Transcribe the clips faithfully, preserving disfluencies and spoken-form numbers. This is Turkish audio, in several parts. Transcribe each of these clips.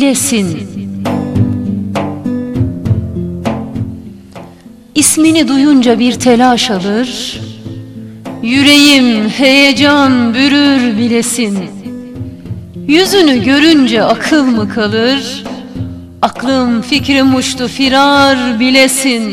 bilesin. İsmini duyunca bir telaş alır, yüreğim heyecan bürür bilesin. Yüzünü görünce akıl mı kalır, aklım fikrim uçtu firar bilesin.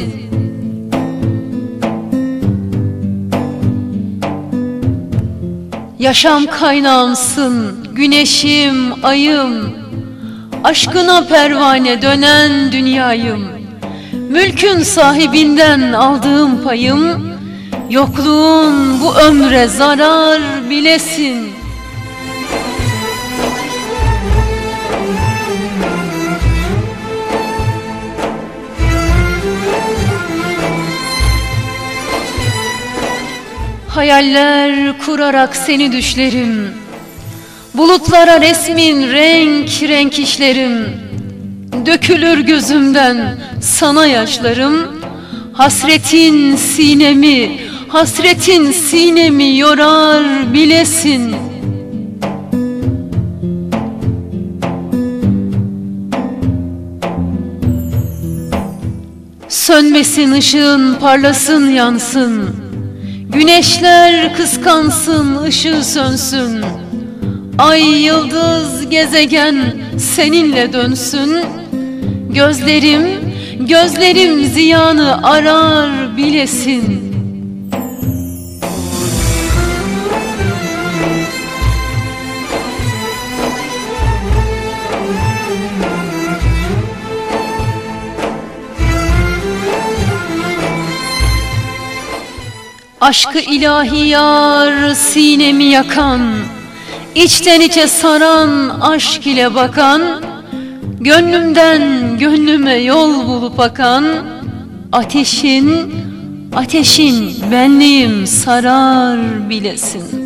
Yaşam kaynağımsın, güneşim, ayım, aşkına pervane dönen dünyayım. Mülkün sahibinden aldığım payım, yokluğun bu ömre zarar bilesin. Hayaller kurarak seni düşlerim, bulutlara resmin renk renk işlerim. Dökülür gözümden sana yaşlarım, hasretin sinemi, hasretin sinemi yorar bilesin. Sönmesin ışığın, parlasın yansın, güneşler kıskansın, ışığı sönsün. Ay, yıldız, gezegen seninle dönsün. Gözlerim, gözlerim ziyanı arar bilesin. Aşkı ilahi yar sinemi yakan, içten içe saran aşk ile bakan, gönlümden gönlüme yol bulup akan, ateşin, ateşin benliğim sarar bilesin.